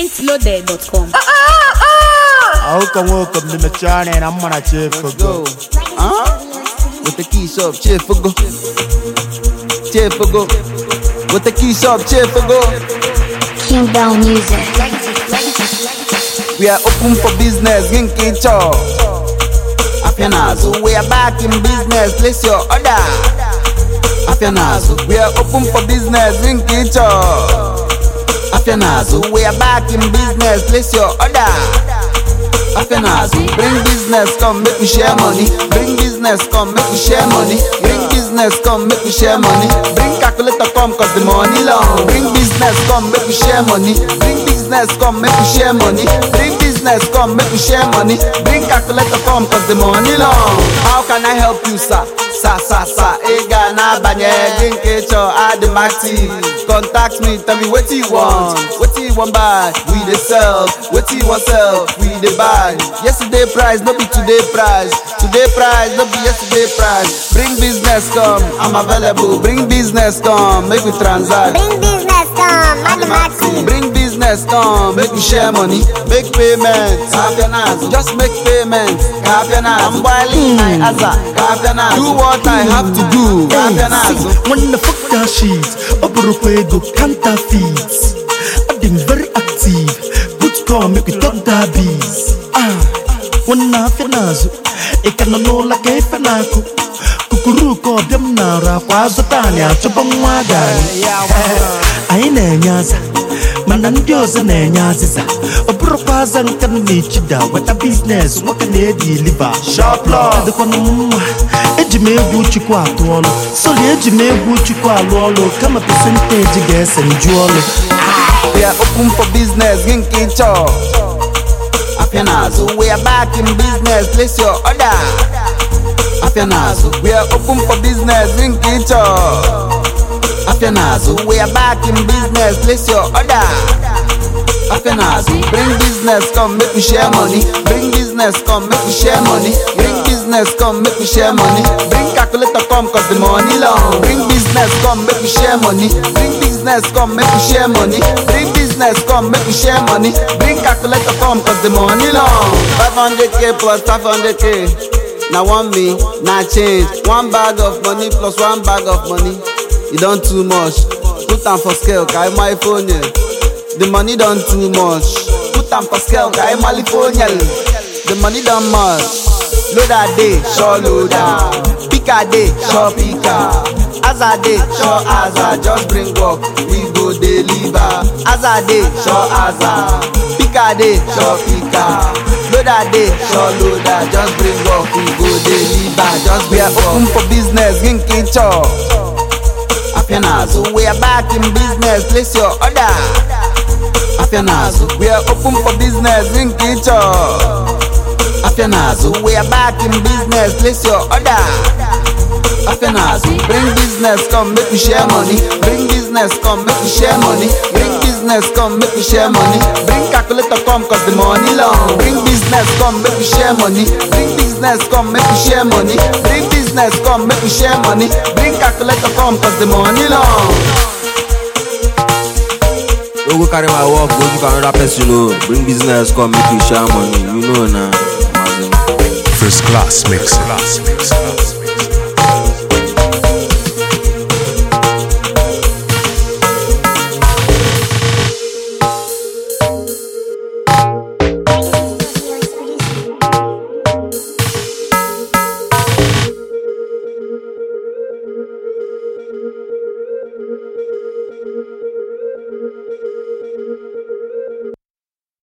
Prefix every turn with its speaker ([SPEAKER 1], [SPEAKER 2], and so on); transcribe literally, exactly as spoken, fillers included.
[SPEAKER 1] point loaded dot com.
[SPEAKER 2] Welcome, welcome to my channel, and I'm gonna check for go.
[SPEAKER 3] Huh? With the keys up, check for go. Check for go. With the keys up, check for go.
[SPEAKER 4] King Bell Music.
[SPEAKER 3] We are open for business, Ginky Cho. Afianazo, we are back in business, place your order. Afianazo, we are open for business, Ginky Cho. Afianazo, we are back in business, place your order. Afianazo, bring business, come make we share money. Bring business, come make we share money. Bring business, come make we share money. Bring calculator, come cause the money long. Bring business, come make we share money. Bring business, come make we share money. Bring business, come make we share money. Bring calculator, come cause the money long. How can I help you, sir? Sa sa sa, ega na banye, Ginky Cho, add active. Contact me, tell me what you want. What you want buy, we dey sell. What you want sell, we dey buy. Yesterday price, no be today price. Today price, no be yesterday price. Bring business come, I'm available. Bring business come, make we transact.
[SPEAKER 4] Bring business come, Mathematics.
[SPEAKER 3] Bring business come, make we share money. Make payments, Kafianazo. Just make payments, Kafianazo. I'm boiling my asa, Kafianazo. Do what I have to do, Kafianazo.
[SPEAKER 5] When the fuck that shit, Oburukwego counterfeits. I've been very active. Good call, make we talk that bees. Ah, when na Afianazo, it can no like a Fanako. Kukuruko, them na rapa, Zotania, Chobamwaga. I ain't nyaza. Manandioza na nyaziza. Oburupaza nkanichida. What a business, what can they deliver? Sharp law. The konumwa. Ejime buchi kwa tuolo. Soli ejime buchi kwa luolo. Kama percentage guess and juolo.
[SPEAKER 3] We are open for business, Ginky Cho. Afianazo, we are back in business, place your order. Afianazo, we are open for business, Ginky Cho. Afianazo, we are back in business, place your order. Afianazo, bring business, come make we share money. Bring business, come make we share money. Bring business, come make we share money. Bring calculator, come cause the money long. Bring business, come make we share money. Bring business, come make we share money. Bring business, come make we share money. Bring calculator, come cause the money long. five hundred K plus five hundred K. Now one me, now change. One bag of money plus one bag of money. You don't too much. Put them for scale, carry my phone. Yeah. The money done too much. Put them for scale, carry my phone. Yeah. The money done much. Load a day, sure loader. Pick a day, sure picker. As a day, sure as a. Just bring work, we go deliver. As a day, sure as a. Pick a day, sure picker. Load a day, sure loader. Just bring work, we go deliver. Just we are open for business, Ginky Cho. Afianazo, we are back in business, place your order. Afianazo, we are open for business, Ginky Cho. Afianazo, we are back in business, place your order. Afianazo, bring business, come make we share money. Bring business, come make we share money. Bring business, come make we share money. Bring calculator, come cause the money long. Bring business, come make we share money. Bring business, come make we share money. Bring business, come make we share money. Bring calculator, come cause the money long.
[SPEAKER 6] Don't go carry my work, go give another person, you know. Bring business, come make you share money, you know now.
[SPEAKER 7] First class mix.